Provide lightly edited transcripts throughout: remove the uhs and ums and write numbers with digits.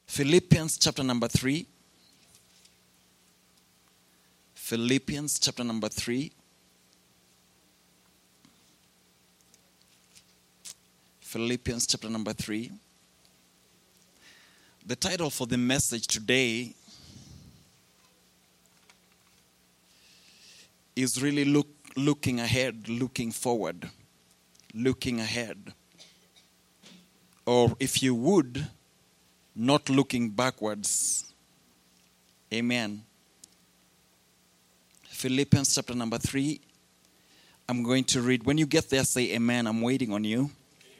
Philippians chapter number 3. Philippians chapter number 3. Philippians chapter number 3. The title for the message today is really looking ahead, looking forward, looking ahead. Or if you would, not looking backwards. Amen. Philippians chapter number 3. I'm going to read. When you get there, say amen. I'm waiting on you. Amen.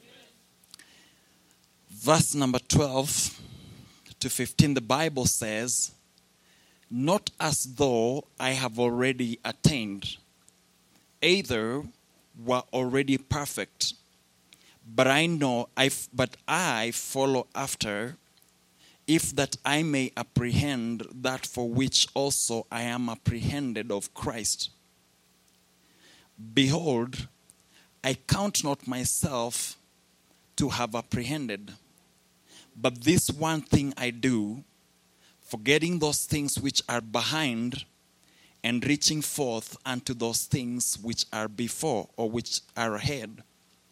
Verse number 12 to 15, the Bible says, "Not as though I have already attained, either were already perfect, but I follow after, if that I may apprehend that for which also I am apprehended of Christ. Behold, I count not myself to have apprehended, but this one thing I do, forgetting those things which are behind, and reaching forth unto those things which are before, or which are ahead."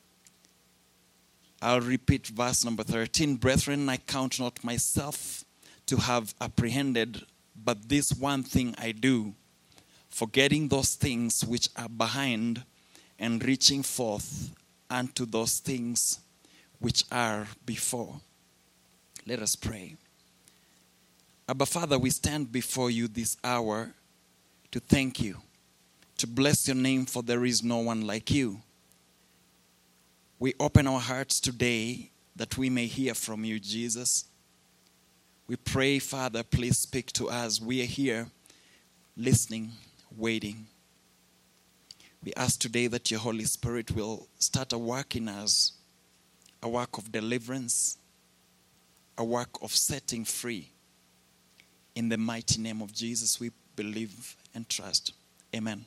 I'll repeat verse number 13. "Brethren, I count not myself to have apprehended, but this one thing I do, forgetting those things which are behind, and reaching forth unto those things which are before." Let us pray. Abba Father, we stand before you this hour to thank you, to bless your name, for there is no one like you. We open our hearts today that we may hear from you, Jesus. We pray, Father, please speak to us. We are here listening, waiting. We ask today that your Holy Spirit will start a work in us, a work of deliverance, a work of setting free. In the mighty name of Jesus, we believe and trust. Amen.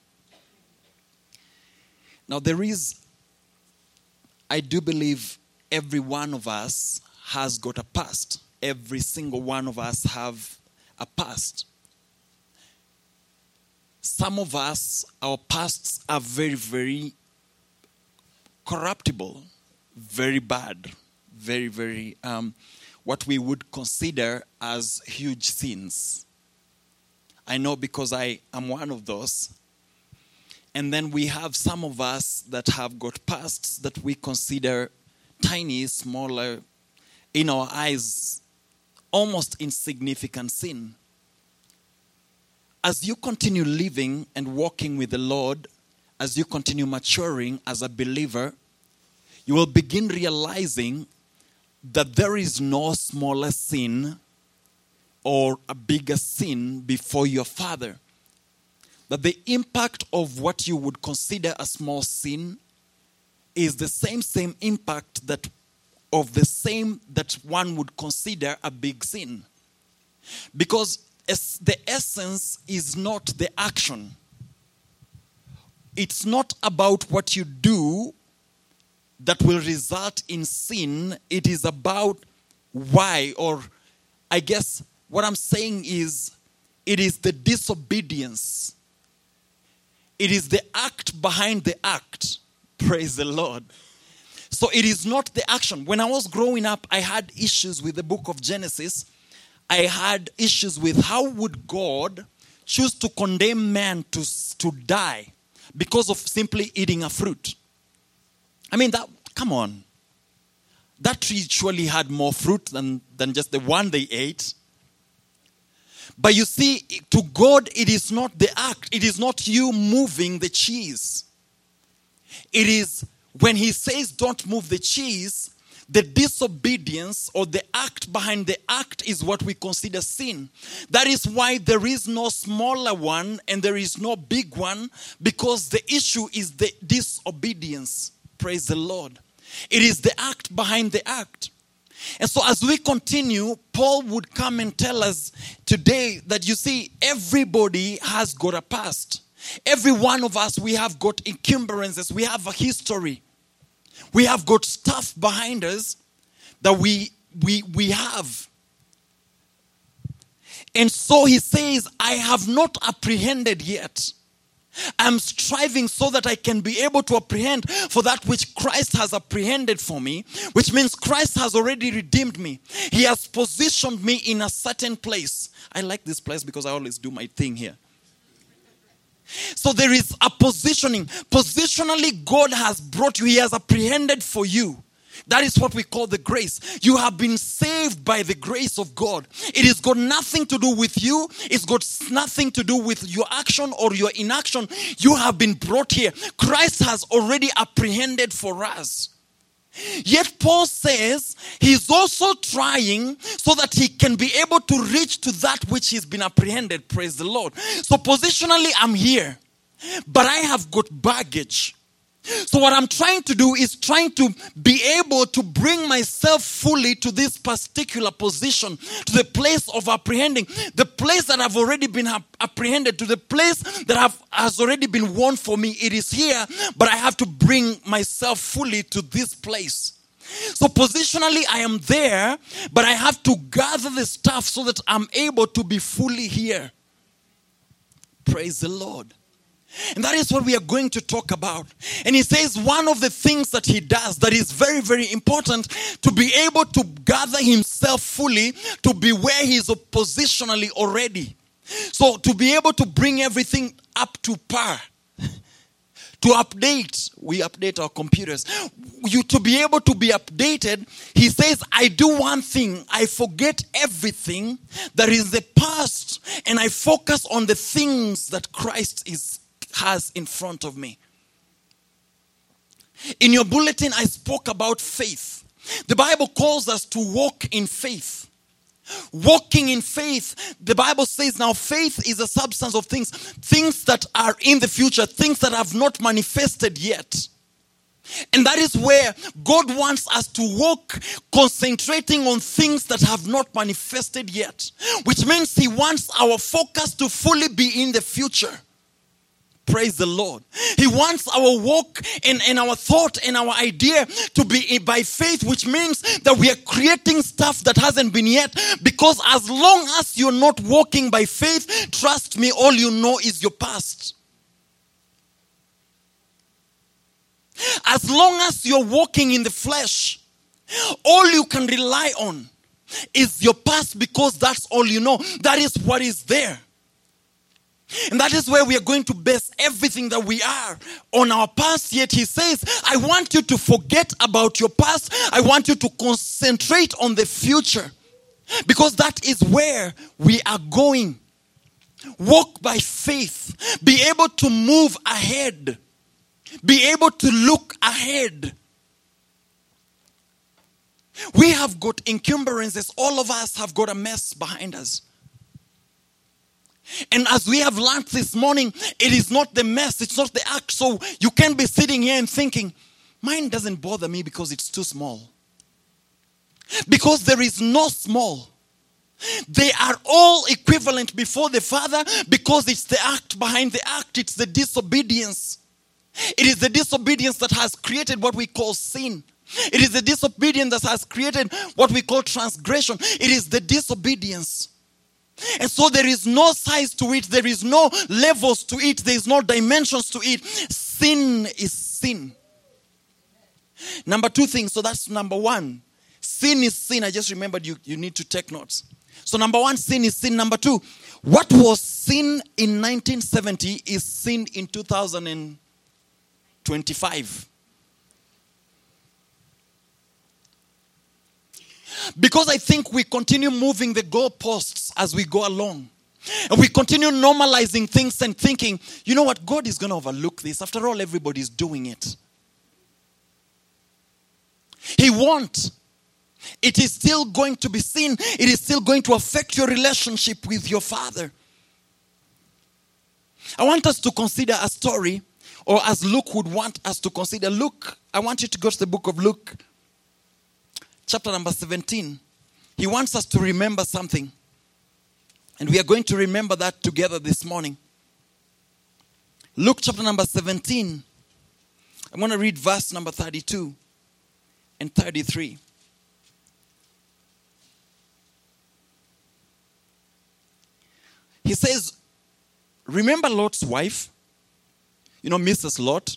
Now I do believe every one of us has got a past. Every single one of us have a past. Some of us, our pasts are very, very corruptible, very bad, very, very, what we would consider as huge sins. I know because I am one of those. And then we have some of us that have got pasts that we consider tiny, smaller, in our eyes, almost insignificant sin. As you continue living and walking with the Lord, as you continue maturing as a believer, you will begin realizing that there is no smaller sin or a bigger sin before your Father. That the impact of what you would consider a small sin is the same impact that one would consider a big sin. Because the essence is not the action. It's not about what you do that will result in sin. It is about why, or I guess what I'm saying is, it is the disobedience. It is the act behind the act. Praise the Lord. So it is not the action. When I was growing up, I had issues with the book of Genesis. I had issues with how would God choose to condemn man to die because of simply eating a fruit. I mean, come on. That tree surely had more fruit than just the one they ate. But you see, to God, it is not the act. It is not you moving the cheese. It is when he says don't move the cheese, the disobedience or the act behind the act is what we consider sin. That is why there is no smaller one and there is no big one, because the issue is the disobedience. Praise the Lord. It is the act behind the act. And so as we continue, Paul would come and tell us today that, you see, everybody has got a past. Every one of us, we have got encumbrances. We have a history. We have got stuff behind us that we have. And so he says, I have not apprehended yet. I'm striving so that I can be able to apprehend for that which Christ has apprehended for me, which means Christ has already redeemed me. He has positioned me in a certain place. I like this place because I always do my thing here. So there is a positioning. Positionally, God has brought you. He has apprehended for you. That is what we call the grace. You have been saved by the grace of God. It has got nothing to do with you. It's got nothing to do with your action or your inaction. You have been brought here. Christ has already apprehended for us. Yet Paul says he's also trying so that he can be able to reach to that which he's been apprehended. Praise the Lord. So positionally, I'm here, but I have got baggage. So what I'm trying to do is trying to be able to bring myself fully to this particular position, to the place of apprehending, the place that I've already been apprehended, to the place that has already been won for me. It is here, but I have to bring myself fully to this place. So positionally, I am there, but I have to gather the stuff so that I'm able to be fully here. Praise the Lord. And that is what we are going to talk about. And he says one of the things that he does that is very, very important to be able to gather himself fully, to be where he is positionally already. So to be able to bring everything up to par. To update, we update our computers. To be able to be updated, he says, I do one thing. I forget everything that is the past and I focus on the things that Christ has in front of me. In your bulletin, I spoke about faith. The Bible calls us to walk in faith. Walking in faith, the Bible says now faith is a substance of things that are in the future, things that have not manifested yet. And that is where God wants us to walk, concentrating on things that have not manifested yet. Which means he wants our focus to fully be in the future. Praise the Lord. He wants our walk and our thought and our idea to be by faith, which means that we are creating stuff that hasn't been yet. Because as long as you're not walking by faith, trust me, all you know is your past. As long as you're walking in the flesh, all you can rely on is your past because that's all you know. That is what is there. And that is where we are going to base everything that we are on our past. Yet he says, I want you to forget about your past. I want you to concentrate on the future. Because that is where we are going. Walk by faith. Be able to move ahead. Be able to look ahead. We have got encumbrances. All of us have got a mess behind us. And as we have learned this morning, it is not the mess, it's not the act. So you can be sitting here and thinking, mine doesn't bother me because it's too small. Because there is no small. They are all equivalent before the Father because it's the act behind the act. It's the disobedience. It is the disobedience that has created what we call sin. It is the disobedience that has created what we call transgression. It is the disobedience. And so there is no size to it. There is no levels to it. There is no dimensions to it. Sin is sin. Number two thing. So that's number one. Sin is sin. I just remembered you need to take notes. So number one, sin is sin. Number two, what was sin in 1970 is sin in 2025. Because I think we continue moving the goalposts as we go along. And we continue normalizing things and thinking, you know what, God is going to overlook this. After all, everybody's doing it. He won't. It is still going to be sin. It is still going to affect your relationship with your Father. I want us to consider a story, or as Luke would want us to consider. Luke, I want you to go to the book of Luke. Chapter number 17. He wants us to remember something. And we are going to remember that together this morning. Luke chapter number 17. I'm going to read verse number 32 and 33. He says, remember Lot's wife? You know, Mrs. Lot?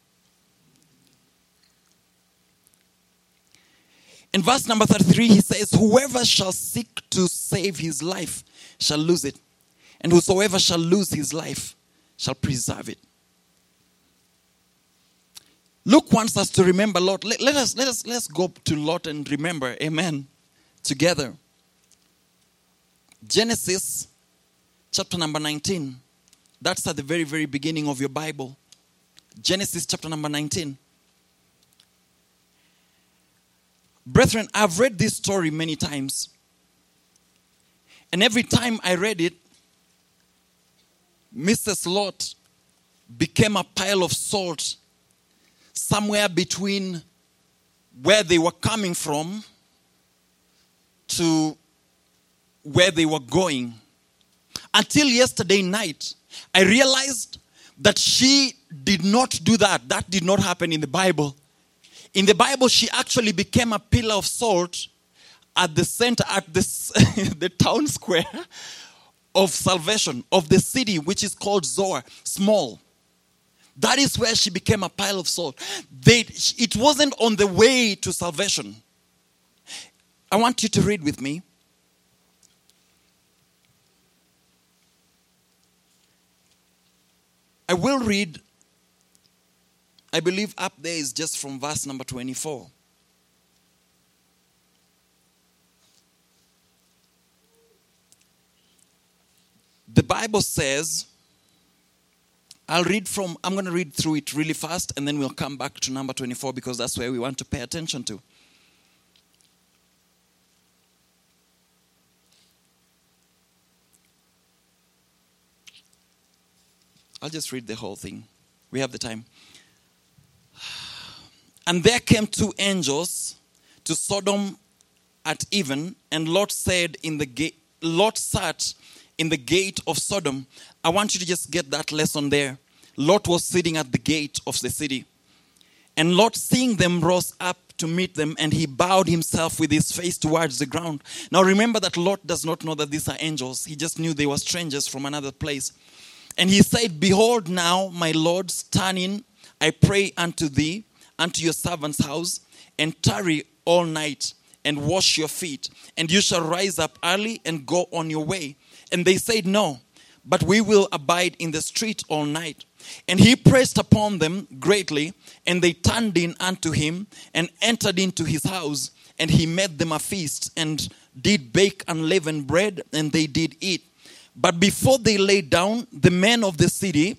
In verse number 33, he says, whoever shall seek to save his life shall lose it. And whosoever shall lose his life shall preserve it. Luke wants us to remember Lot. Let's go to Lot and remember, amen, together. Genesis chapter number 19. That's at the very, very beginning of your Bible. Genesis chapter number 19. Brethren, I've read this story many times. And every time I read it, Mrs. Lot became a pile of salt somewhere between where they were coming from to where they were going. Until yesterday night, I realized that she did not do that. That did not happen in the Bible. In the Bible, she actually became a pillar of salt at the center, at the town square of salvation, of the city, which is called Zoar, small. That is where she became a pile of salt. It wasn't on the way to salvation. I want you to read with me. I will read, I believe up there is just from verse number 24. The Bible says, I'm going to read through it really fast and then we'll come back to number 24 because that's where we want to pay attention to. I'll just read the whole thing. We have the time. And there came two angels to Sodom at even, and Lot sat in the gate of Sodom. I want you to just get that lesson there. Lot was sitting at the gate of the city. And Lot, seeing them, rose up to meet them, and he bowed himself with his face towards the ground. Now remember that Lot does not know that these are angels. He just knew they were strangers from another place. And he said, behold now, my Lord, stand in, I pray unto thee, unto your servant's house, and tarry all night, and wash your feet, and you shall rise up early and go on your way. And they said, no, but we will abide in the street all night. And he pressed upon them greatly, and they turned in unto him, and entered into his house, and he made them a feast, and did bake unleavened bread, and they did eat. But before they lay down, the men of the city,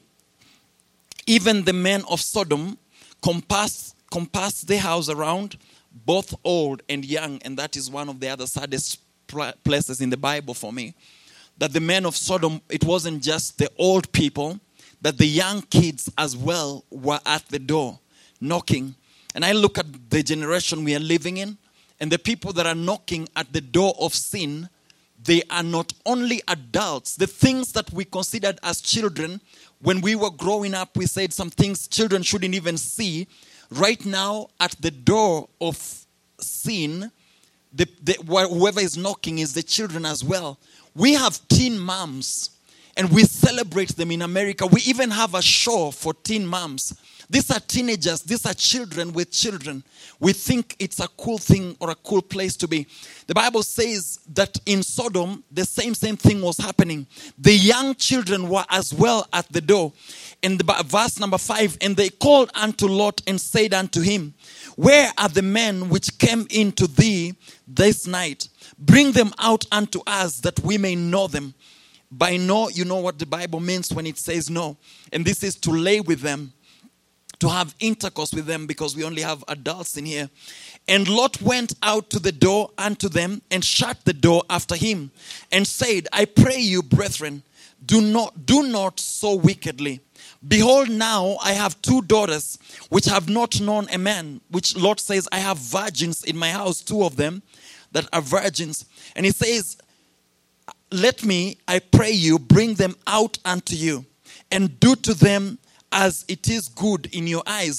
even the men of Sodom, compassed the house around, both old and young. And that is one of the other saddest places in the Bible for me. That the men of Sodom, it wasn't just the old people, that the young kids as well were at the door, knocking. And I look at the generation we are living in, and the people that are knocking at the door of sin, they are not only adults. The things that we considered as children, when we were growing up, we said some things children shouldn't even see. Right now, at the door of sin, whoever is knocking is the children as well. We have teen moms, and we celebrate them in America. We even have a show for teen moms. These are teenagers. These are children with children. We think it's a cool thing or a cool place to be. The Bible says that in Sodom, the same thing was happening. The young children were as well at the door. In the verse number 5, and they called unto Lot and said unto him, where are the men which came into thee this night? Bring them out unto us that we may know them. By know, you know what the Bible means when it says know. And this is to lay with them, to have intercourse with them, because we only have adults in here. And Lot went out to the door unto them and shut the door after him and said, I pray you, brethren, do not so wickedly. Behold, now I have 2 daughters which have not known a man, which Lot says, I have virgins in my house, 2 of them that are virgins. And he says, let me, I pray you, bring them out unto you, and do to them as it is good in your eyes.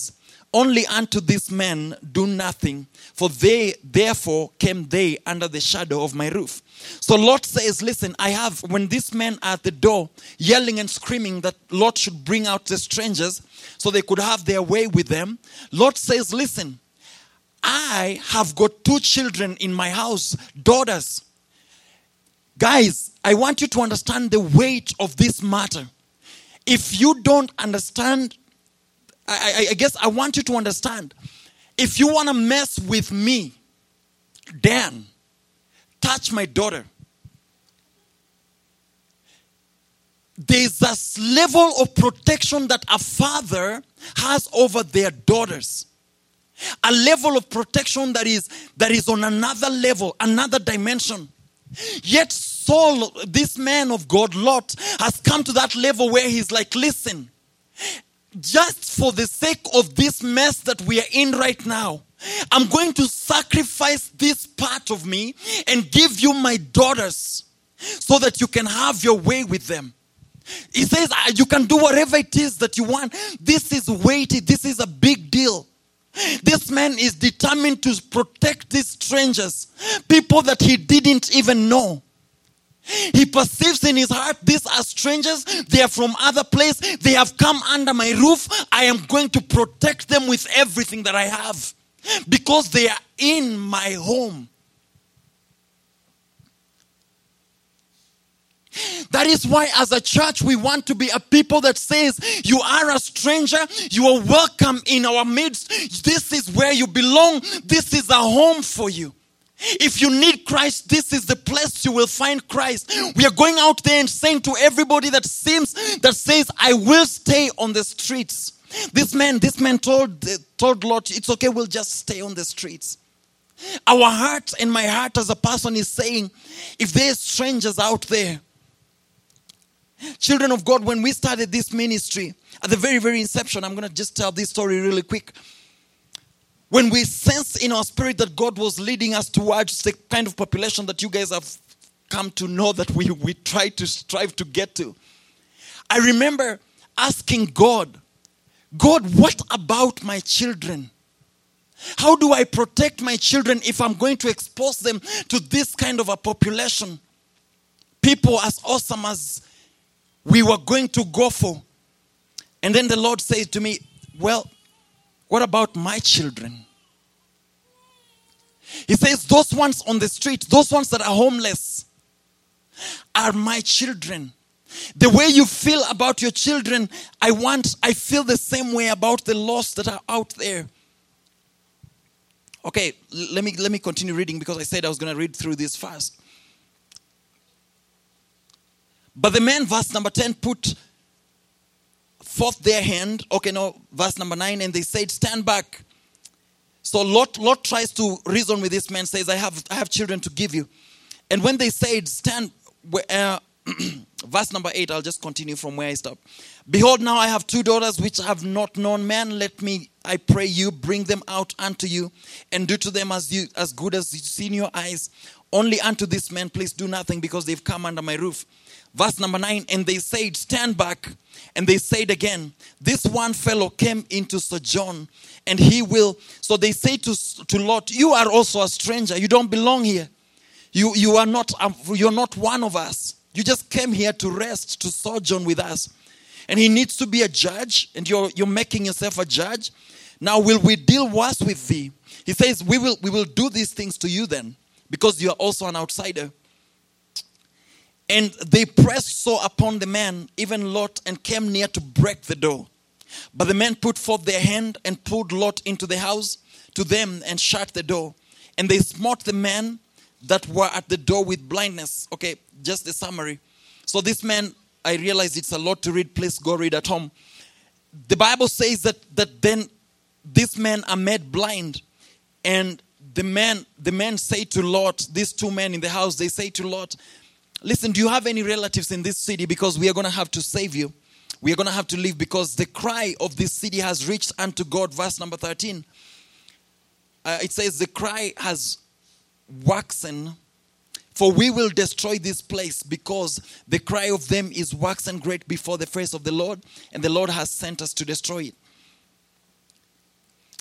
Only unto these men do nothing, for they therefore came they under the shadow of my roof. So Lot says, listen, when these men are at the door yelling and screaming that Lot should bring out the strangers so they could have their way with them, Lot says, listen, I have got 2 children in my house, daughters. Guys, I want you to understand the weight of this matter. If you don't understand, I guess I want you to understand. If you want to mess with me, then touch my daughter. There's a level of protection that a father has over their daughters. A level of protection that is on another level, another dimension. Yet Saul, this man of God, Lot, has come to that level where he's like, listen, just for the sake of this mess that we are in right now, I'm going to sacrifice this part of me and give you my daughters so that you can have your way with them. He says, you can do whatever it is that you want. This is weighty. This is a big deal. This man is determined to protect these strangers, people that he didn't even know. He perceives in his heart, these are strangers. They are from other place. They have come under my roof. I am going to protect them with everything that I have because they are in my home. That is why as a church we want to be a people that says, you are a stranger, you are welcome in our midst. This is where you belong. This is a home for you. If you need Christ, this is the place you will find Christ. We are going out there and saying to everybody that says, I will stay on the streets. This man told Lot, it's okay, we'll just stay on the streets. Our heart and my heart as a person is saying, if there's strangers out there, children of God, when we started this ministry, at the very, very inception, I'm going to just tell this story really quick. When we sensed in our spirit that God was leading us towards the kind of population that you guys have come to know that we try to strive to get to, I remember asking God, what about my children? How do I protect my children if I'm going to expose them to this kind of a population? People as awesome as we were going to go for. And then the Lord said to me, well, what about my children? He says, those ones on the street, those ones that are homeless, are my children. The way you feel about your children, I feel the same way about the lost that are out there. Okay, let me continue reading because I said I was going to read through this fast. But the men, verse number 10, put forth their hand. Okay, no, verse number 9, and they said, stand back. So Lot tries to reason with this man, says, I have children to give you. And when they said, stand, verse number 8, I'll just continue from where I stopped. Behold, now I have 2 daughters which have not known man. Let me, I pray you, bring them out unto you, and do to them as good as you see in your eyes. Only unto this man, please do nothing, because they've come under my roof. Verse number 9, and they said, stand back. And they said again, this one fellow came into sojourn, and he will. So they say to Lot, you are also a stranger. You don't belong here. You are not. You're not one of us. You just came here to rest, to sojourn with us. And he needs to be a judge, and you're making yourself a judge. Now will we deal worse with thee? He says, we will do these things to you then, because you are also an outsider. And they pressed so upon the man, even Lot, and came near to break the door. But the men put forth their hand and pulled Lot into the house to them and shut the door. And they smote the men that were at the door with blindness. Okay, just a summary. So this man, I realize it's a lot to read. Please go read at home. The Bible says that then these men are made blind. And the men say to Lot, these 2 men in the house, they say to Lot, listen, do you have any relatives in this city? Because we are going to have to save you. We are going to have to leave because the cry of this city has reached unto God. Verse number 13. It says, the cry has waxen, for we will destroy this place, because the cry of them is waxen great before the face of the Lord, and the Lord has sent us to destroy it.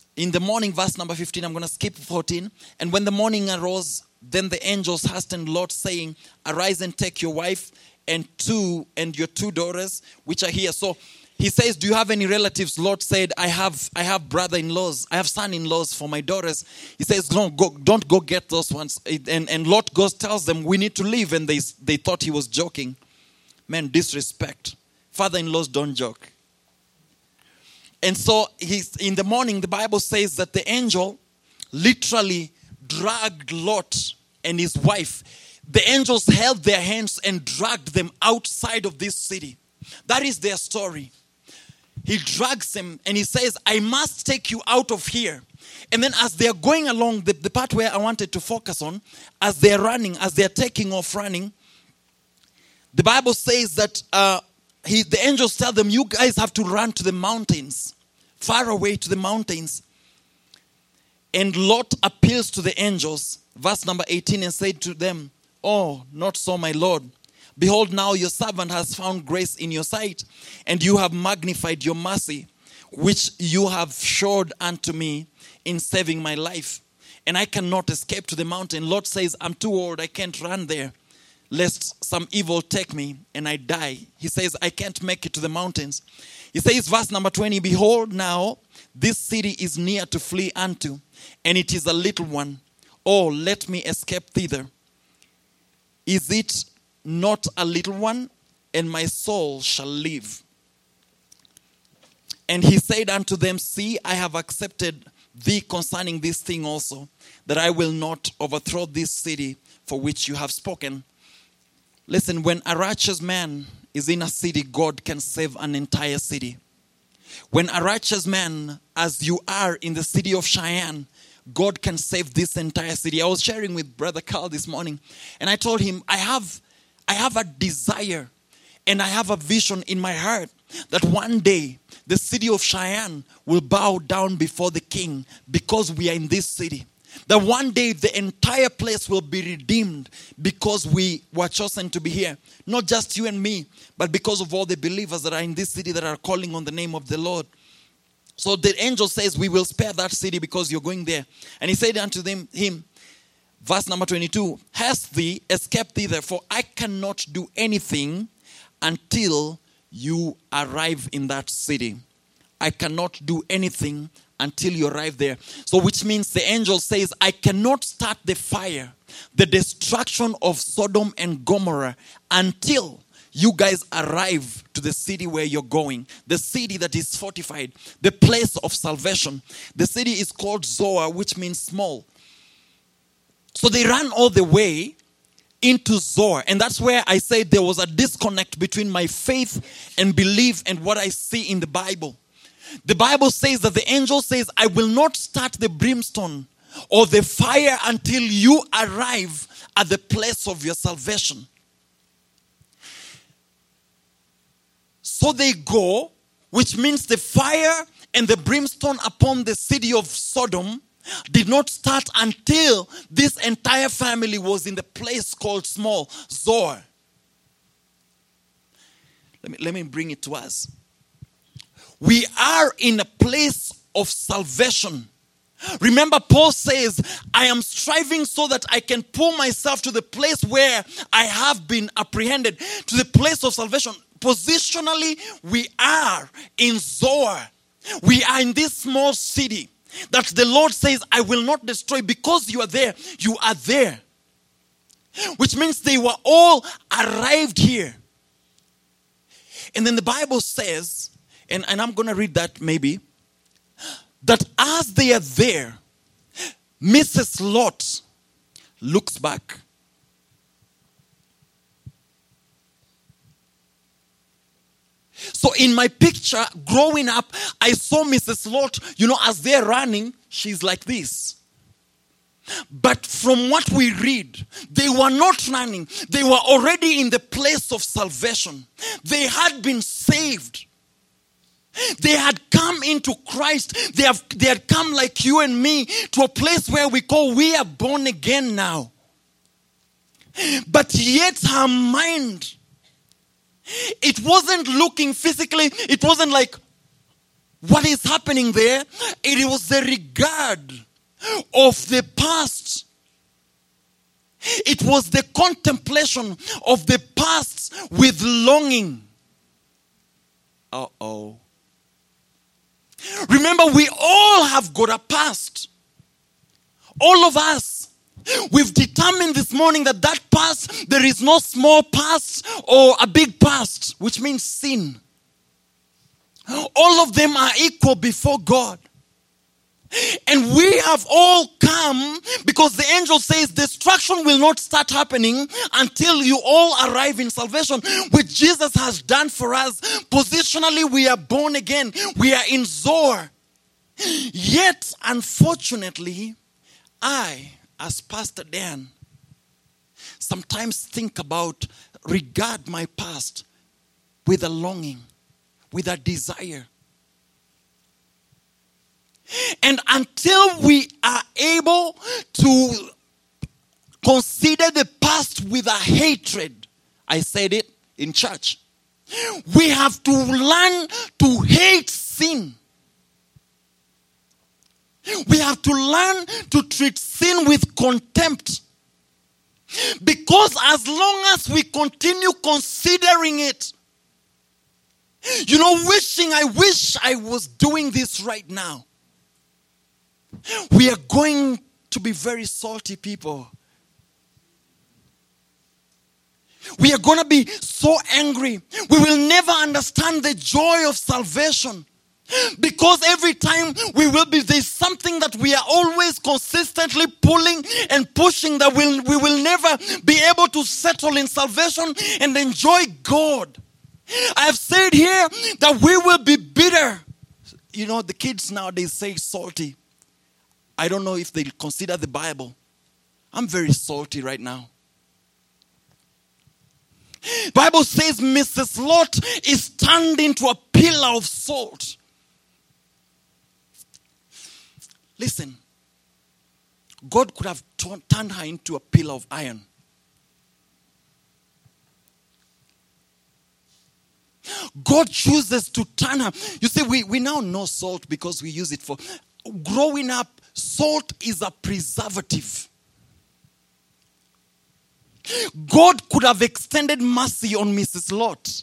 in the morning, verse number 15, I'm going to skip 14. And when the morning arose, then the angels hastened Lot, saying, arise and take your wife and your two daughters, which are here. So he says, do you have any relatives? Lot said, I have brother-in-laws. I have son-in-laws for my daughters. He says, no, don't go get those ones. And Lot tells them, we need to leave. And they thought he was joking. Man, disrespect. Father-in-laws don't joke. And so in the morning, the Bible says that the angel literally dragged Lot and his wife. The angels held their hands and dragged them outside of this city. That is their story. He drags them and he says, I must take you out of here. And then as they're going along, the part where I wanted to focus on, as they're running, as they're taking off running, the Bible says that the angels tell them, you guys have to run to the mountains, far away to the mountains. And Lot appeals to the angels, verse number 18, and said to them, oh, not so, my Lord. Behold, now your servant has found grace in your sight, and you have magnified your mercy, which you have showed unto me in saving my life. And I cannot escape to the mountain. Lot says, I'm too old, I can't run there, lest some evil take me and I die. He says, I can't make it to the mountains. He says, verse number 20, behold, now this city is near to flee unto, and it is a little one. Oh, let me escape thither. Is it not a little one? And my soul shall live. And he said unto them, see, I have accepted thee concerning this thing also, that I will not overthrow this city for which you have spoken. Listen, when a righteous man is in a city, God can save an entire city. When a righteous man, as you are in the city of Cheyenne, God can save this entire city. I was sharing with Brother Carl this morning, and I told him, I have a desire and I have a vision in my heart that one day the city of Cheyenne will bow down before the King because we are in this city. That one day the entire place will be redeemed because we were chosen to be here. Not just you and me, but because of all the believers that are in this city that are calling on the name of the Lord. So the angel says, we will spare that city because you're going there. And he said unto him, verse number 22, hast thee escaped thither, for I cannot do anything until you arrive in that city. I cannot do anything until you arrive there. So which means the angel says, I cannot start the fire, the destruction of Sodom and Gomorrah until you guys arrive to the city where you're going. The city that is fortified, the place of salvation. The city is called Zoar, which means small. So they ran all the way into Zoar. And that's where I said there was a disconnect between my faith and belief and what I see in the Bible. The Bible says that the angel says, I will not start the brimstone or the fire until you arrive at the place of your salvation. So they go, which means the fire and the brimstone upon the city of Sodom did not start until this entire family was in the place called small, Zoar. Let me bring it to us. We are in a place of salvation. Remember, Paul says, I am striving so that I can pull myself to the place where I have been apprehended, to the place of salvation. Positionally, we are in Zoar. We are in this small city that the Lord says, I will not destroy. Because you are there, you are there. Which means they were all arrived here. And then the Bible says, and I'm going to read that maybe, that as they are there, Mrs. Lot looks back. So in my picture, growing up, I saw Mrs. Lot, as they're running, she's like this. But from what we read, they were not running. They were already in the place of salvation. They had been saved. They had come into Christ. They had come like you and me to a place where we are born again now. But yet her mind, it wasn't looking physically. It wasn't like, what is happening there? It was the regard of the past. It was the contemplation of the past with longing. Uh-oh. Remember, we all have got a past. All of us. We've determined this morning that past, there is no small past or a big past, which means sin. All of them are equal before God. And we have all come because the angel says destruction will not start happening until you all arrive in salvation, which Jesus has done for us. Positionally, we are born again. We are in Zoar. Yet, unfortunately, I, as Pastor Dan, sometimes think about, regard my past with a longing, with a desire. And until we are able to consider the past with a hatred, I said it in church, we have to learn to hate sin. We have to learn to treat sin with contempt. Because as long as we continue considering it, I wish I was doing this right now. We are going to be very salty people. We are going to be so angry. We will never understand the joy of salvation. Because every time there's something that we are always consistently pulling and pushing that we will never be able to settle in salvation and enjoy God. I have said here that we will be bitter. The kids nowadays say salty. I don't know if they consider the Bible. I'm very salty right now. Bible says Mrs. Lot is turned into a pillar of salt. Listen, God could have turned her into a pillar of iron. God chooses to turn her. You see, we now know salt because we use it for growing up. Salt is a preservative. God could have extended mercy on Mrs. Lot.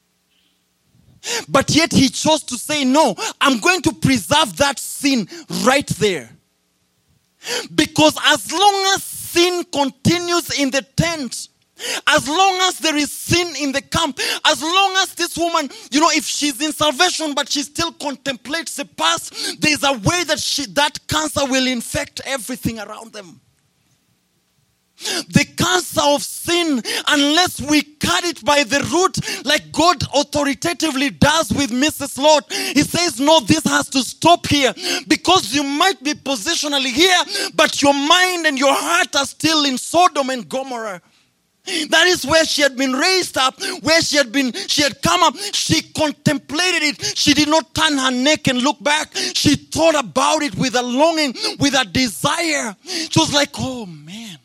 But yet he chose to say, no, I'm going to preserve that sin right there. Because as long as sin continues in the tent, as long as there is sin in the camp, as long as this woman, if she's in salvation but she still contemplates the past, there's a way that cancer will infect everything around them. The cancer of sin, unless we cut it by the root, like God authoritatively does with Mrs. Lot, he says, no, this has to stop here. Because you might be positionally here, but your mind and your heart are still in Sodom and Gomorrah. That is where she had been raised up, where she had come up. She contemplated it. She did not turn her neck and look back. She thought about it with a longing, with a desire. She was like, oh man.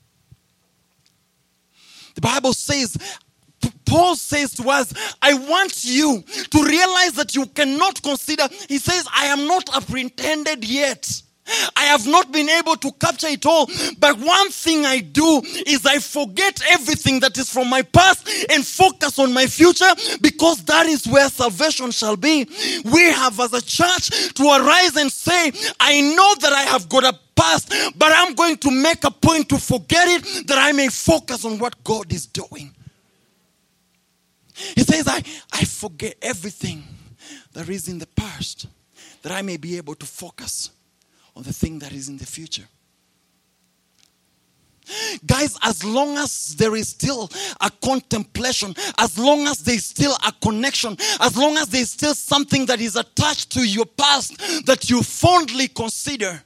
The Bible says, Paul says to us, I want you to realize that you cannot consider. He says, I am not apprehended yet. I have not been able to capture it all. But one thing I do is I forget everything that is from my past and focus on my future, because that is where salvation shall be. We have as a church to arise and say, I know that I have got a past, but I'm going to make a point to forget it, that I may focus on what God is doing. He says, I forget everything that is in the past, that I may be able to focus on the thing that is in the future. Guys, as long as there is still a contemplation, as long as there is still a connection, as long as there is still something that is attached to your past that you fondly consider,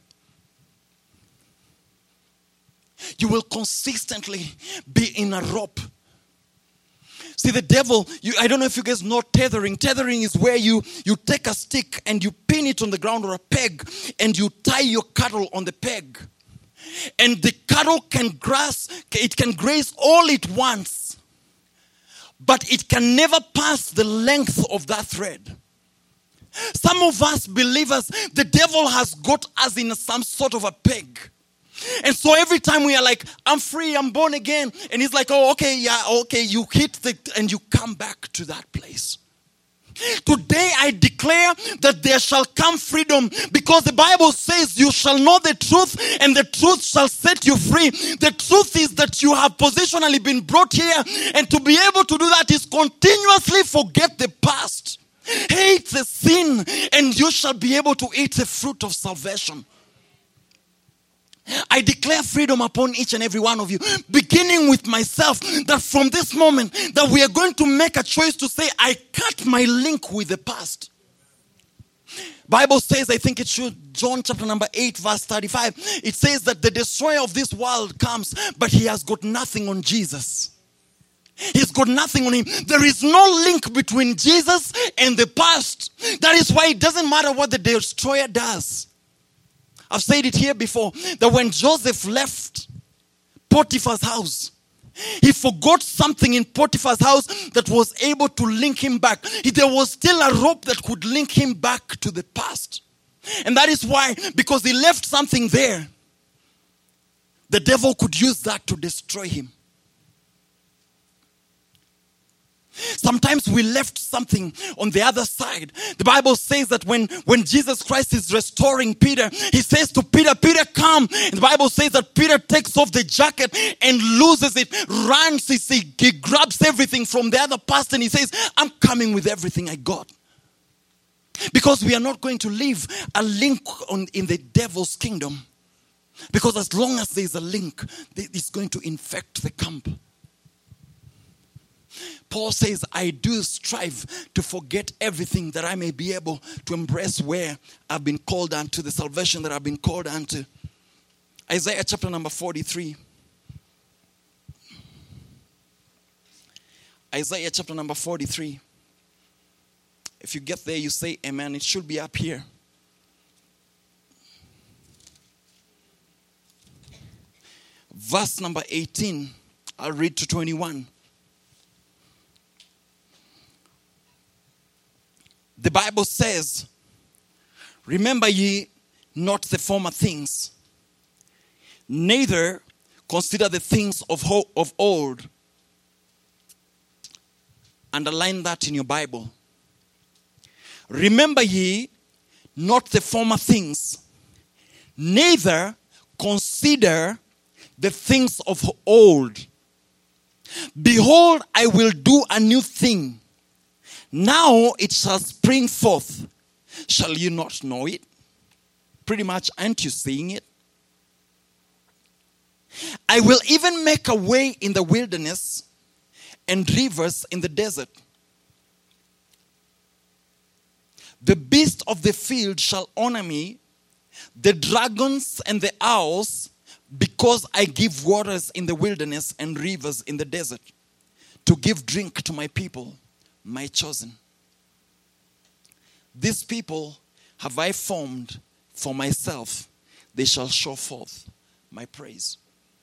you will consistently be in a rope. See, the devil, I don't know if you guys know tethering. Tethering is where you take a stick and you pin it on the ground, or a peg, and you tie your cattle on the peg. And the cattle can graze all it wants, but it can never pass the length of that thread. Some of us believers, the devil has got us in some sort of a peg. And so every time we are like, I'm free, I'm born again. And he's like, oh, okay, yeah, okay. You hit and you come back to that place. Today I declare that there shall come freedom, because the Bible says you shall know the truth and the truth shall set you free. The truth is that you have positionally been brought here, and to be able to do that is continuously forget the past, hate the sin, and you shall be able to eat the fruit of salvation. I declare freedom upon each and every one of you, beginning with myself, that from this moment that we are going to make a choice to say, I cut my link with the past. Bible says, I think it should, John chapter number 8 verse 35, it says that the destroyer of this world comes, but he has got nothing on Jesus. He's got nothing on him. There is no link between Jesus and the past. That is why it doesn't matter what the destroyer does. I've said it here before, that when Joseph left Potiphar's house, he forgot something in Potiphar's house that was able to link him back. There was still a rope that could link him back to the past. And that is why, because he left something there, the devil could use that to destroy him. Sometimes we left something on the other side. The Bible says that when Jesus Christ is restoring Peter, he says to Peter, Peter, come. And the Bible says that Peter takes off the jacket and loses it, runs, he grabs everything from the other past and he says, I'm coming with everything I got. Because we are not going to leave a link in the devil's kingdom. Because as long as there is a link, it's going to infect the camp. Paul says, I do strive to forget everything that I may be able to embrace where I've been called unto, the salvation that I've been called unto. Isaiah chapter number 43. Isaiah chapter number 43. If you get there, you say amen. It should be up here. Verse number 18. I'll read to 21. The Bible says, remember ye not the former things, neither consider the things of old. Underline that in your Bible. Remember ye not the former things, neither consider the things of old. Behold, I will do a new thing. Now it shall spring forth. Shall you not know it? Pretty much, aren't you seeing it? I will even make a way in the wilderness and rivers in the desert. The beasts of the field shall honor me, the dragons and the owls, because I give waters in the wilderness and rivers in the desert, to give drink to my people, my chosen. These people have I formed for myself. They shall show forth my praise.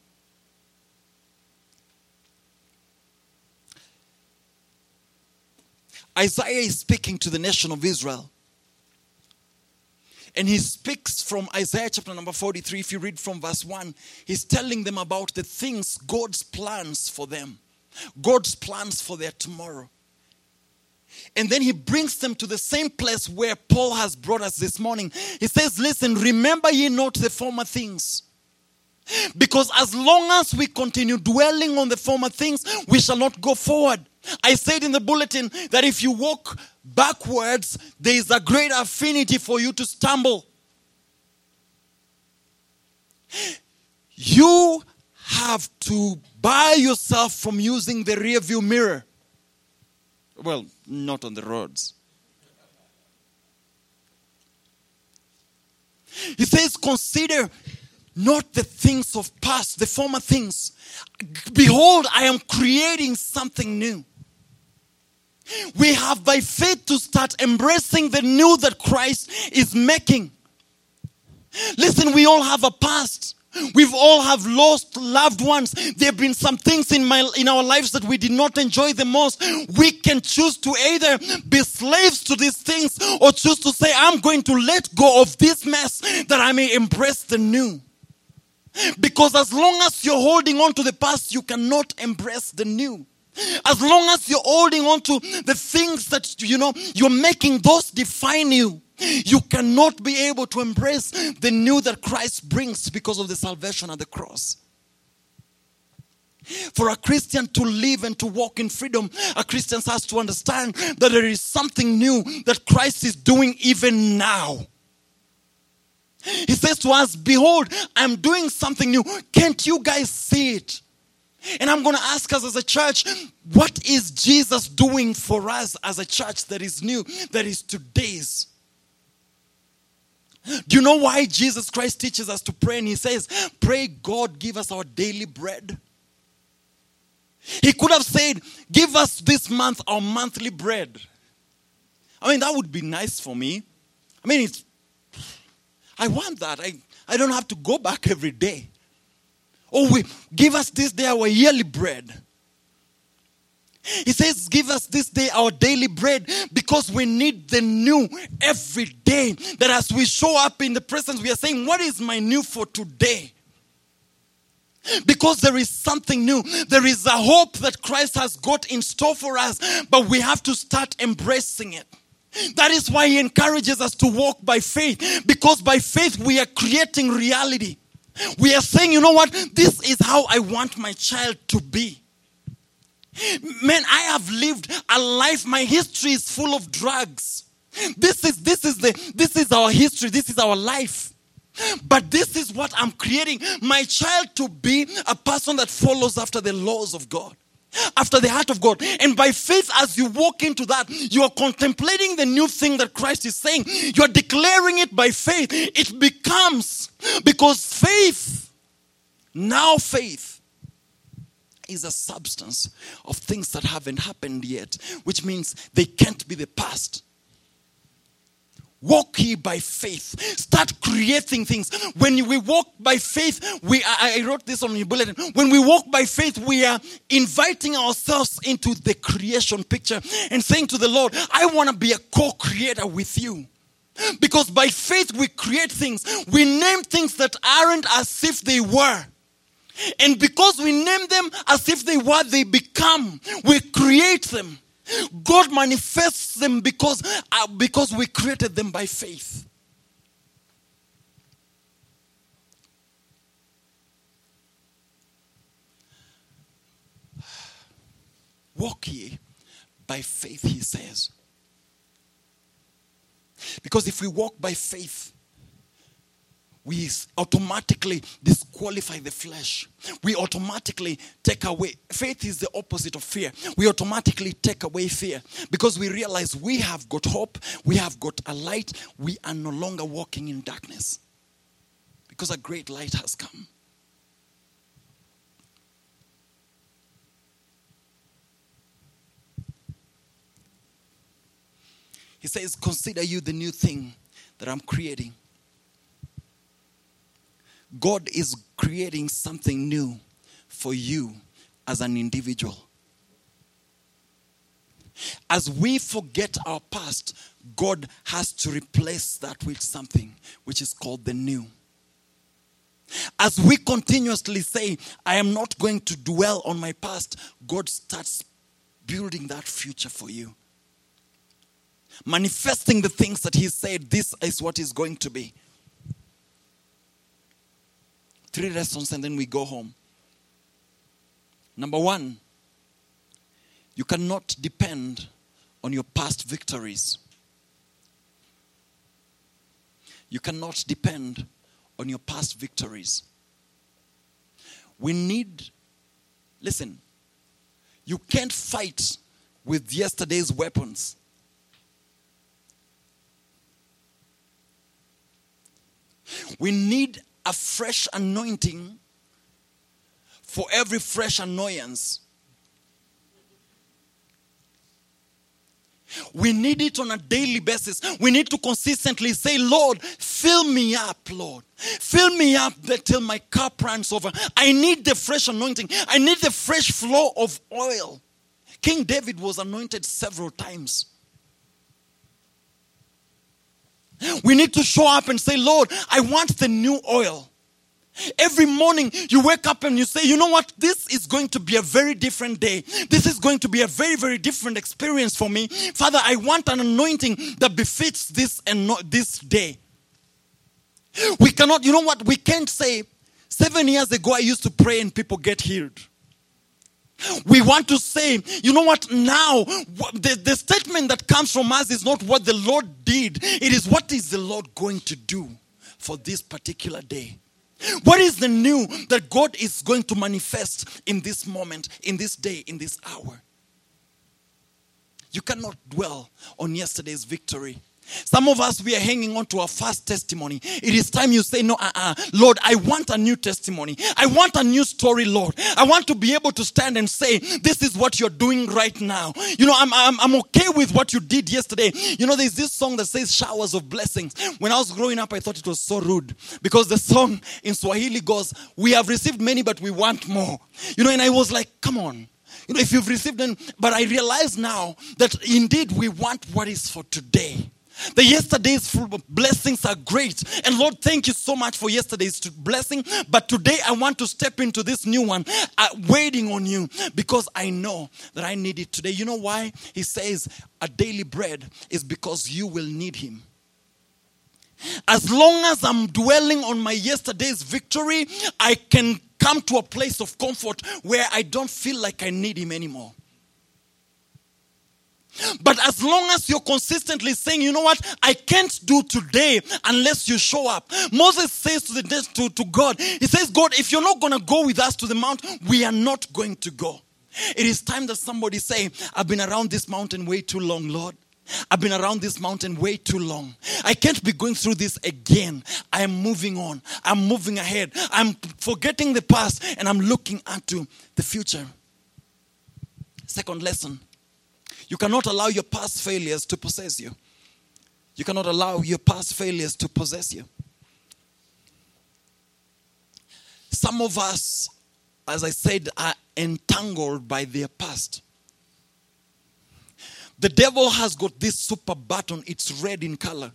Isaiah is speaking to the nation of Israel. And he speaks from Isaiah chapter number 43. If you read from verse 1, he's telling them about the things, God's plans for them. God's plans for their tomorrow. And then he brings them to the same place where Paul has brought us this morning. He says, listen, remember ye not the former things. Because as long as we continue dwelling on the former things, we shall not go forward. I said in the bulletin that if you walk backwards, there is a great affinity for you to stumble. You have to buy yourself from using the rear view mirror. Well, not on the roads. He says, consider not the things of past, the former things. Behold, I am creating something new. We have by faith to start embracing the new that Christ is making. Listen, we all have a past. We've all have lost loved ones. There have been some things in our lives that we did not enjoy the most. We can choose to either be slaves to these things or choose to say, I'm going to let go of this mess that I may embrace the new. Because as long as you're holding on to the past, you cannot embrace the new. As long as you're holding on to the things that, you're making those define you, you cannot be able to embrace the new that Christ brings because of the salvation at the cross. For a Christian to live and to walk in freedom, a Christian has to understand that there is something new that Christ is doing even now. He says to us, behold, I'm doing something new. Can't you guys see it? And I'm going to ask us as a church, what is Jesus doing for us as a church that is new, that is today's? Do you know why Jesus Christ teaches us to pray? And he says, pray God, give us our daily bread. He could have said, give us this month our monthly bread. I mean, that would be nice for me. I mean, I want that. I don't have to go back every day. Oh, give us this day our yearly bread. He says, give us this day our daily bread because we need the new every day. That as we show up in the presence, we are saying, what is my new for today? Because there is something new. There is a hope that Christ has got in store for us, but we have to start embracing it. That is why he encourages us to walk by faith, because by faith we are creating reality. We are saying, you know what? This is how I want my child to be. Man, I have lived a life. My history is full of drugs. This is our history. This is our life. But this is what I'm creating. My child to be a person that follows after the laws of God, after the heart of God. And by faith, as you walk into that, you are contemplating the new thing that Christ is saying. You are declaring it by faith. It becomes, because faith, now faith, is a substance of things that haven't happened yet, which means they can't be the past. Walk ye by faith. Start creating things. When we walk by faith, I wrote this on your bulletin. When we walk by faith, we are inviting ourselves into the creation picture and saying to the Lord, I want to be a co-creator with you. Because by faith we create things. We name things that aren't as if they were. And because we name them as if they were, they become. We create them. God manifests them because we created them by faith. Walk ye by faith, he says. Because if we walk by faith, we automatically disqualify the flesh. We automatically take away. Faith is the opposite of fear. We automatically take away fear because we realize we have got hope. We have got a light. We are no longer walking in darkness because a great light has come. He says, consider you the new thing that I'm creating. God is creating something new for you as an individual. As we forget our past, God has to replace that with something which is called the new. As we continuously say, I am not going to dwell on my past, God starts building that future for you. Manifesting the things that he said, this is what is going to be. 3 lessons and then we go home. Number 1, you cannot depend on your past victories. You cannot depend on your past victories. Listen, you can't fight with yesterday's weapons. We need a fresh anointing for every fresh annoyance. We need it on a daily basis. We need to consistently say, Lord, fill me up, Lord. Fill me up till my cup runs over. I need the fresh anointing. I need the fresh flow of oil. King David was anointed several times. We need to show up and say, Lord, I want the new oil. Every morning you wake up and you say, you know what? This is going to be a very different day. This is going to be a very, very different experience for me. Father, I want an anointing that befits this and not this day. We cannot, you know what? We can't say, 7 years ago I used to pray and people get healed. We want to say, you know what, now, the statement that comes from us is not what the Lord did. It is what is the Lord going to do for this particular day. What is the new that God is going to manifest in this moment, in this day, in this hour? You cannot dwell on yesterday's victory. Some of us, we are hanging on to our first testimony. It is time you say, no, Lord, I want a new testimony. I want a new story, Lord. I want to be able to stand and say, this is what you're doing right now. You know, I'm okay with what you did yesterday. You know, there's this song that says showers of blessings. When I was growing up, I thought it was so rude because the song in Swahili goes, we have received many, but we want more. You know, and I was like, come on. You know, if you've received them, but I realize now that indeed we want what is for today. The yesterday's blessings are great. And Lord, thank you so much for yesterday's blessing. But today I want to step into this new one, waiting on you because I know that I need it today. You know why? He says a daily bread is because you will need him. As long as I'm dwelling on my yesterday's victory, I can come to a place of comfort where I don't feel like I need him anymore. But as long as you're consistently saying, you know what, I can't do today unless you show up. Moses says to God, he says, God, if you're not going to go with us to the mountain, we are not going to go. It is time that somebody say, I've been around this mountain way too long, Lord. I've been around this mountain way too long. I can't be going through this again. I am moving on. I'm moving ahead. I'm forgetting the past and I'm looking into the future. Second lesson. You cannot allow your past failures to possess you. You cannot allow your past failures to possess you. Some of us, as I said, are entangled by their past. The devil has got this super button. It's red in color.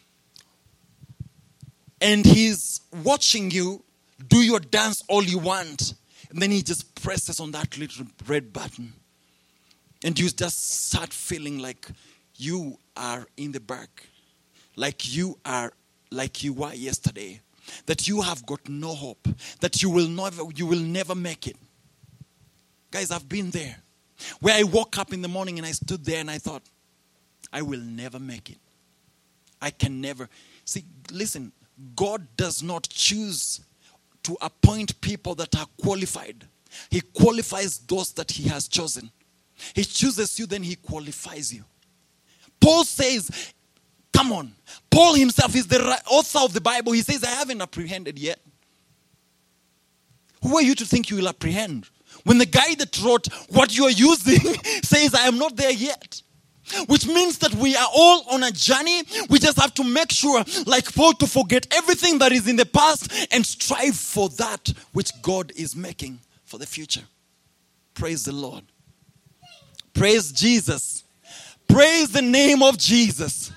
And he's watching you do your dance all you want. And then he just presses on that little red button. And you just start feeling like you are in the back. Like you were yesterday. That you have got no hope. That you will never make it. Guys, I've been there. Where I woke up in the morning and I stood there and I thought, I will never make it. I can never. See, listen, God does not choose to appoint people that are qualified. He qualifies those that he has chosen. He chooses you, then he qualifies you. Paul says, come on. Paul himself is the author of the Bible. He says, I haven't apprehended yet. Who are you to think you will apprehend? When the guy that wrote what you are using says, I am not there yet. Which means that we are all on a journey. We just have to make sure, like Paul, to forget everything that is in the past and strive for that which God is making for the future. Praise the Lord. Praise Jesus. Praise the name of Jesus.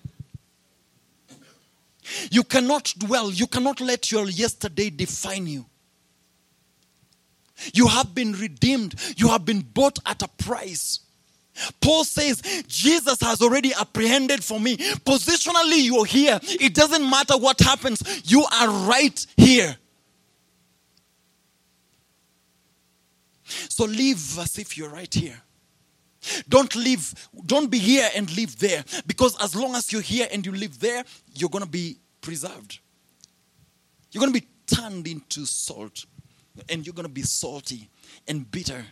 You cannot dwell. You cannot let your yesterday define you. You have been redeemed. You have been bought at a price. Paul says, Jesus has already apprehended for me. Positionally, you're here. It doesn't matter what happens. You are right here. So live as if you're right here. Don't be here and live there. Because as long as you're here and you live there, you're going to be preserved. You're going to be turned into salt. And you're going to be salty and bitter.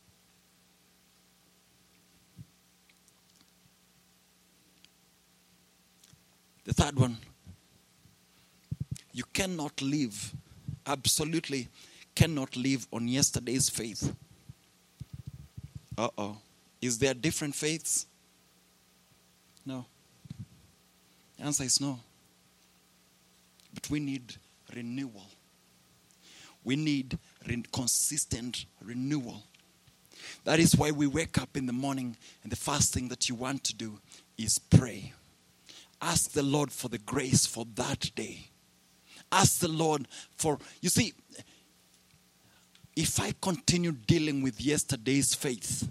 The third one. You cannot live, absolutely cannot live on yesterday's faith. Is there different faiths? No. The answer is no. But we need renewal. We need consistent renewal. That is why we wake up in the morning and the first thing that you want to do is pray. Ask the Lord for the grace for that day. Ask the Lord for, you see, if I continue dealing with yesterday's faith,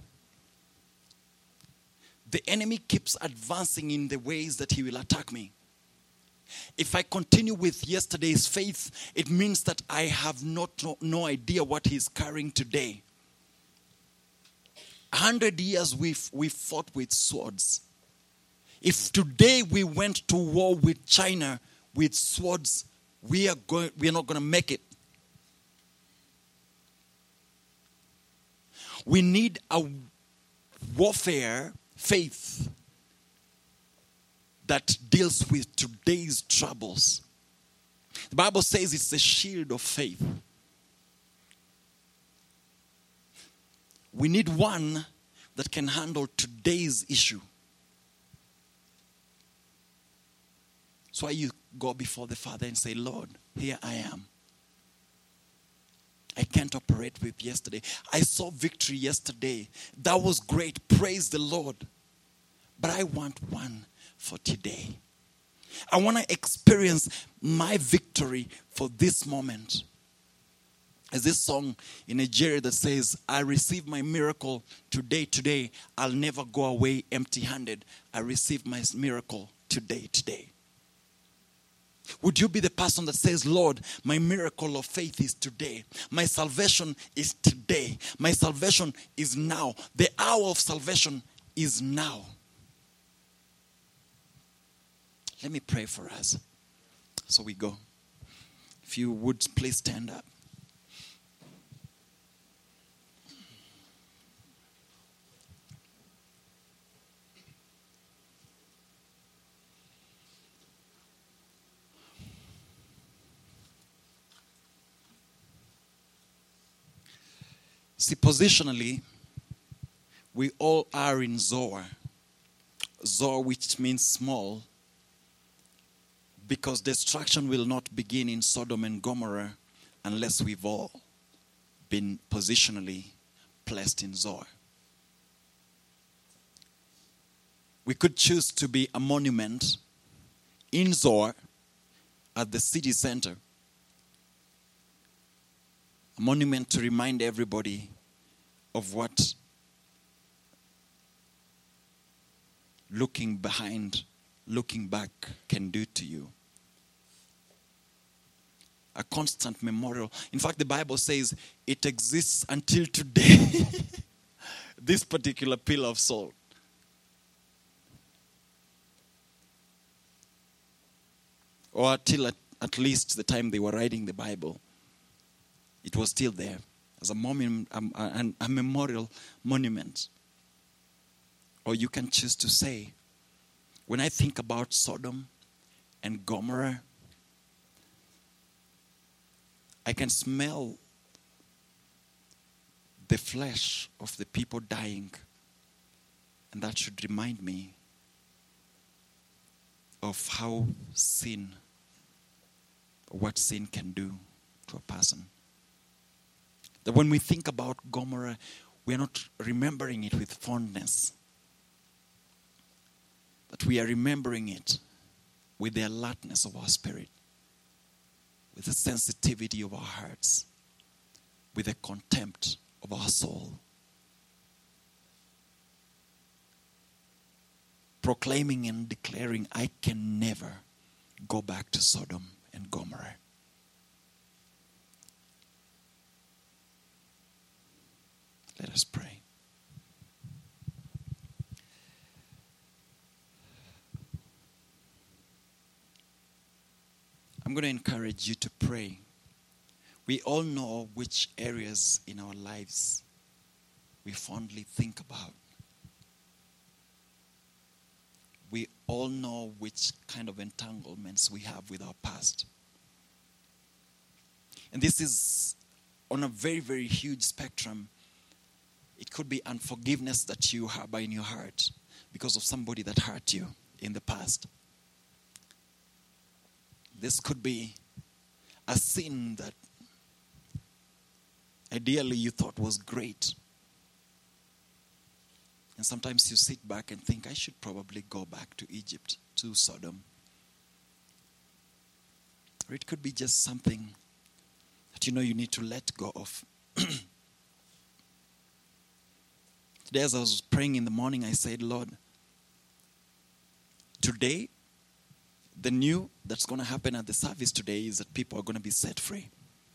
the enemy keeps advancing in the ways that he will attack me. If I continue with yesterday's faith, it means that I have no idea what he's carrying today. 100 years we fought with swords. If today we went to war with China with swords, we are not going to make it. We need a warfare faith that deals with today's troubles. The Bible says it's a shield of faith. We need one that can handle today's issue. That's why you go before the Father and say, Lord, here I am. I can't operate with yesterday. I saw victory yesterday. That was great. Praise the Lord. But I want one for today. I want to experience my victory for this moment. There's this song in Nigeria that says, I receive my miracle today. I'll never go away empty-handed. I receive my miracle today. Would you be the person that says, Lord, my miracle of faith is today. My salvation is today. My salvation is now. The hour of salvation is now. Let me pray for us. So we go. If you would, please stand up. See, positionally, we all are in Zoar. Zoar, which means small, because destruction will not begin in Sodom and Gomorrah unless we've all been positionally placed in Zoar. We could choose to be a monument in Zoar at the city center. A monument to remind everybody of what looking back can do to you. A constant memorial. In fact, the Bible says it exists until today. This particular pillar of salt. Or till at least the time they were writing the Bible. It was still there as a memorial monument. Or you can choose to say, when I think about Sodom and Gomorrah, I can smell the flesh of the people dying. And that should remind me of how sin, what sin can do to a person. That when we think about Gomorrah, we're not remembering it with fondness. That we are remembering it with the alertness of our spirit, with the sensitivity of our hearts, with the contempt of our soul. Proclaiming and declaring, I can never go back to Sodom and Gomorrah. Let us pray. I'm going to encourage you to pray. We all know which areas in our lives we fondly think about. We all know which kind of entanglements we have with our past. And this is on a very, very huge spectrum. It could be unforgiveness that you harbor in your heart because of somebody that hurt you. in the past. This could be a sin that ideally you thought was great. And sometimes you sit back and think, I should probably go back to Egypt, to Sodom. Or it could be just something that you know you need to let go of. Today as I was praying in the morning, I said, Lord, today, the new that's going to happen at the service today is that people are going to be set free.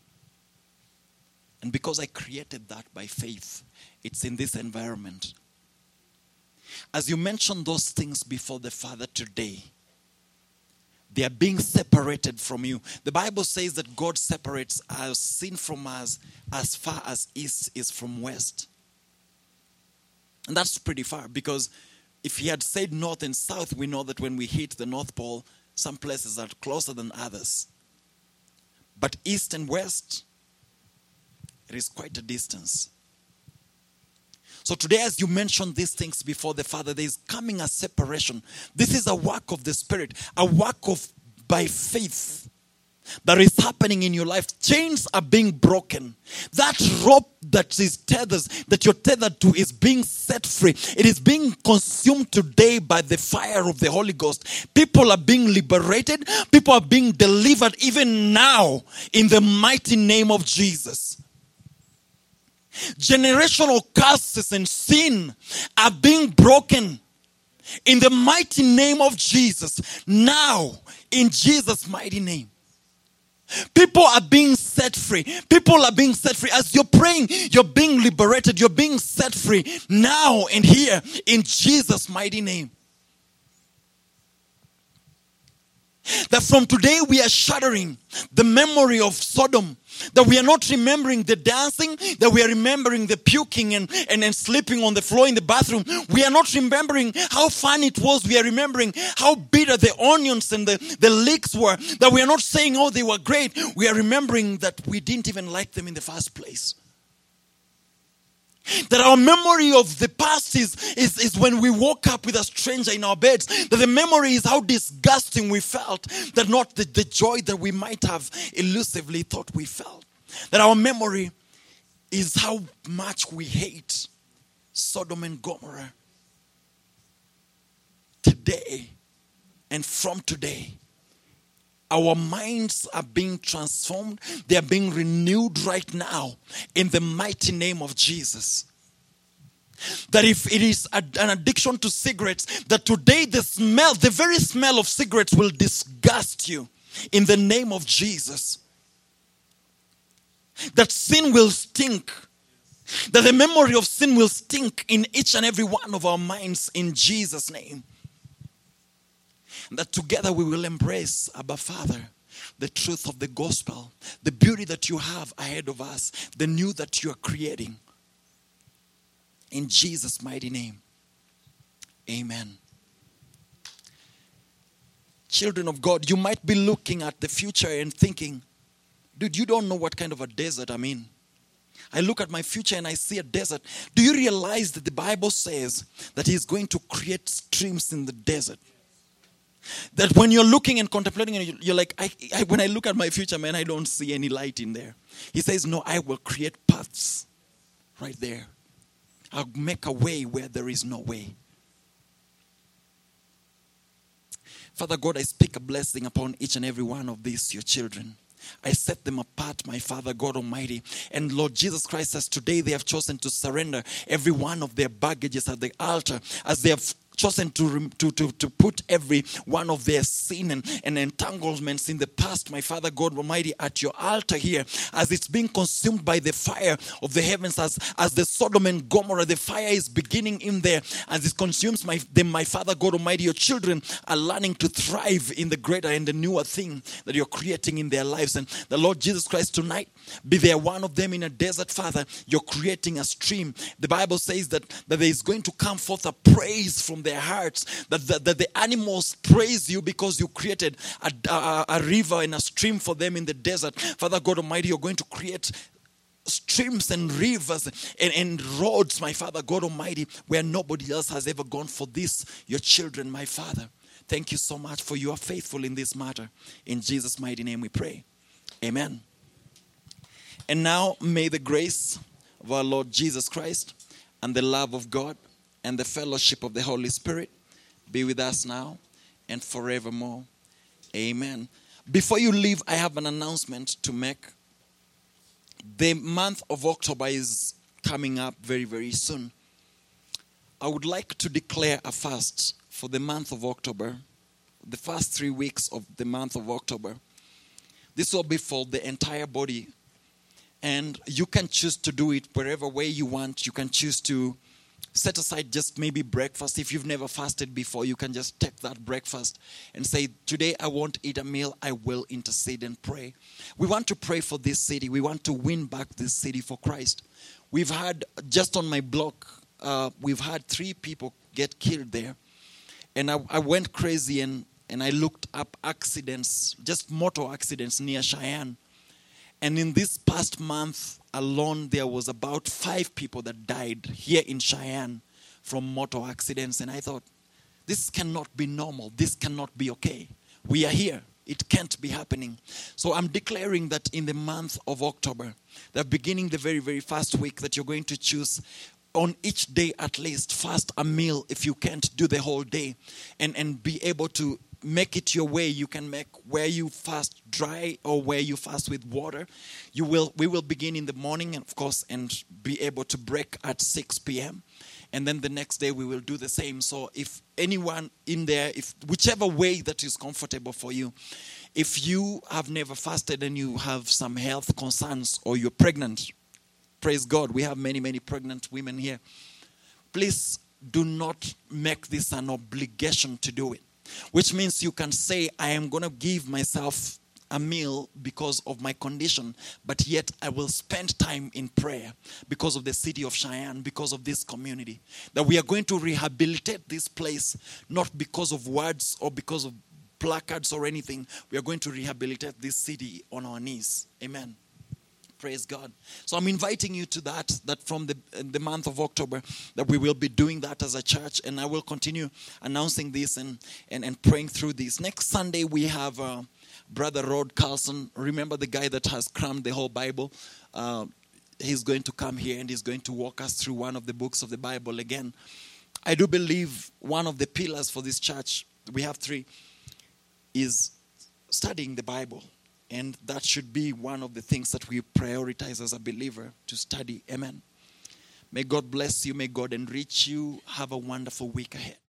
And because I created that by faith, it's in this environment. As you mentioned those things before the Father today, they are being separated from you. The Bible says that God separates our sin from us as far as east is from west. And that's pretty far, because if he had said north and south, we know that when we hit the North Pole, some places are closer than others. But east and west, it is quite a distance. So today, as you mentioned these things before the Father, there is coming a separation. This is a work of the Spirit, a work of by faith that is happening in your life. Chains are being broken. That rope that is tethered, that you're tethered to, is being set free. It is being consumed today by the fire of the Holy Ghost. People are being liberated. People are being delivered even now in the mighty name of Jesus. Generational curses and sin are being broken in the mighty name of Jesus. Now, in Jesus' mighty name. People are being set free. People are being set free. As you're praying, you're being liberated. You're being set free now and here in Jesus' mighty name. That from today we are shattering the memory of Sodom. That we are not remembering the dancing, that we are remembering the puking and sleeping on the floor in the bathroom. We are not remembering how fun it was. We are remembering how bitter the onions and the leeks were. That we are not saying, oh, they were great. We are remembering that we didn't even like them in the first place. That our memory of the past is when we woke up with a stranger in our beds. That the memory is how disgusting we felt. That not the joy that we might have elusively thought we felt. That our memory is how much we hate Sodom and Gomorrah. Today and from today, our minds are being transformed. They are being renewed right now in the mighty name of Jesus. That if it is an addiction to cigarettes, that today the very smell of cigarettes will disgust you in the name of Jesus. That sin will stink. That the memory of sin will stink in each and every one of our minds in Jesus' name. That together we will embrace, Abba Father, the truth of the gospel, the beauty that you have ahead of us, the new that you are creating. In Jesus' mighty name, amen. Children of God, you might be looking at the future and thinking, dude, you don't know what kind of a desert I'm in. I look at my future and I see a desert. Do you realize that the Bible says that He is going to create streams in the desert? That when you're looking and contemplating, and you're like, when I look at my future, man, I don't see any light in there. He says, no, I will create paths right there. I'll make a way where there is no way. Father God, I speak a blessing upon each and every one of these, your children. I set them apart, my Father God Almighty. And Lord Jesus Christ, as today they have chosen to surrender every one of their baggages at the altar, as they have chosen to put every one of their sin and entanglements in the past, my Father God Almighty, at your altar here, as it's being consumed by the fire of the heavens, as the Sodom and Gomorrah, the fire is beginning in there, as it consumes them, my Father God Almighty, your children are learning to thrive in the greater and the newer thing that you're creating in their lives. And the Lord Jesus Christ tonight, be there one of them in a desert, Father, you're creating a stream. The Bible says that there is going to come forth a praise from their hearts, that the animals praise you because you created a river and a stream for them in the desert. Father God Almighty, you're going to create streams and rivers and roads, my Father God Almighty, where nobody else has ever gone for this, your children, my Father. Thank you so much for you are faithful in this matter. In Jesus' mighty name we pray. Amen. And now may the grace of our Lord Jesus Christ and the love of God and the fellowship of the Holy Spirit be with us now and forevermore. Amen. Before you leave, I have an announcement to make. The month of October is coming up very, very soon. I would like to declare a fast for the month of October, the first 3 weeks of the month of October. This will be for the entire body. And you can choose to do it wherever way you want. You can choose to set aside just maybe breakfast. If you've never fasted before, you can just take that breakfast and say, today I won't eat a meal. I will intercede and pray. We want to pray for this city. We want to win back this city for Christ. We've had, just on my block, we've had 3 people get killed there. And I went crazy and I looked up accidents, just motor accidents near Cheyenne. And in this past month alone, there was about 5 people that died here in Cheyenne from motor accidents. And I thought, this cannot be normal. This cannot be okay. We are here. It can't be happening. So I'm declaring that in the month of October, that beginning the very, very first week, that you're going to choose on each day at least, fast a meal if you can't do the whole day, and be able to make it your way. You can make where you fast dry or where you fast with water. We will begin in the morning, of course, and be able to break at 6 p.m. And then the next day we will do the same. So if anyone in there, if whichever way that is comfortable for you, if you have never fasted and you have some health concerns or you're pregnant, praise God, we have many, many pregnant women here. Please do not make this an obligation to do it. Which means you can say, I am going to give myself a meal because of my condition, but yet I will spend time in prayer because of the city of Cheyenne, because of this community. That we are going to rehabilitate this place, not because of words or because of placards or anything. We are going to rehabilitate this city on our knees. Amen. Praise God. So I'm inviting you to that from the month of October, that we will be doing that as a church, and I will continue announcing this and praying through this. Next Sunday we have Brother Rod Carlson. Remember the guy that has crammed the whole Bible? He's going to come here and he's going to walk us through one of the books of the Bible again. I do believe one of the pillars for this church, we have 3, is studying the Bible. And that should be one of the things that we prioritize as a believer, to study. Amen. May God bless you. May God enrich you. Have a wonderful week ahead.